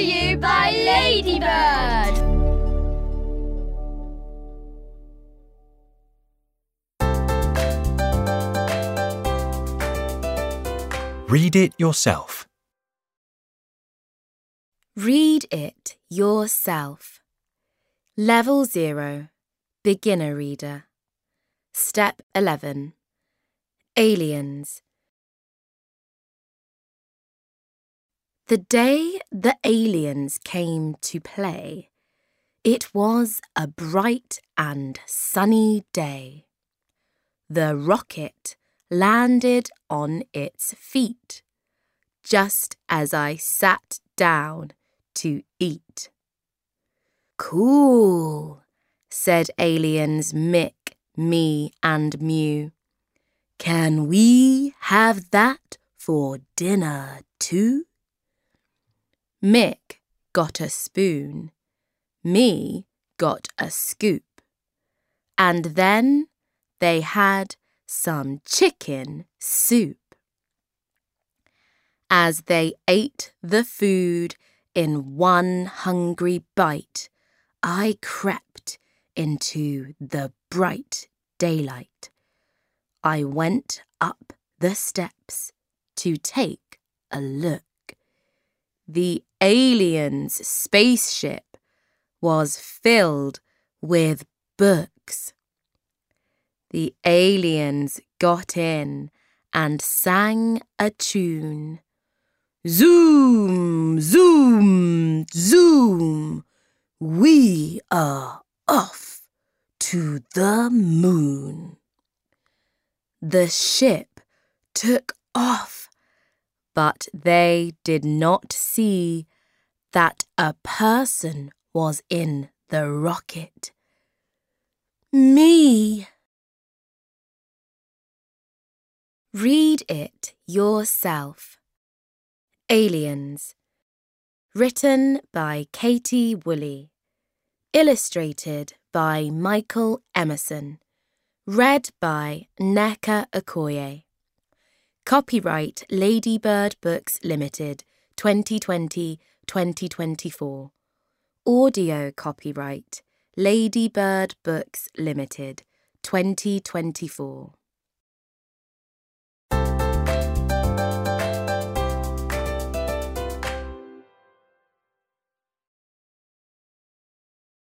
you by Ladybird. Read it yourself. Read it yourself. Level 0, Beginner Reader. Step 11, Aliens. The day the aliens came to play, it was a bright and sunny day. The rocket landed on its feet, just as I sat down to eat. "Cool," said aliens Mick, me and Mew. "Can we have that for dinner too?" Mick got a spoon, me got a scoop, and then they had some chicken soup. As they ate the food in one hungry bite, I crept into the bright daylight. I went up the steps to take a look. The aliens' spaceship was filled with books. The aliens got in and sang a tune. Zoom, zoom, zoom, we are off to the moon. The ship took off, but they did not see that a person was in the rocket. Me. Read it yourself. Aliens. Written by Katie Woolley. Illustrated by Michael Emerson. Read by Nneka Okoye. Copyright Ladybird Books Limited, 2020-2024. Audio copyright Ladybird Books Limited, 2024.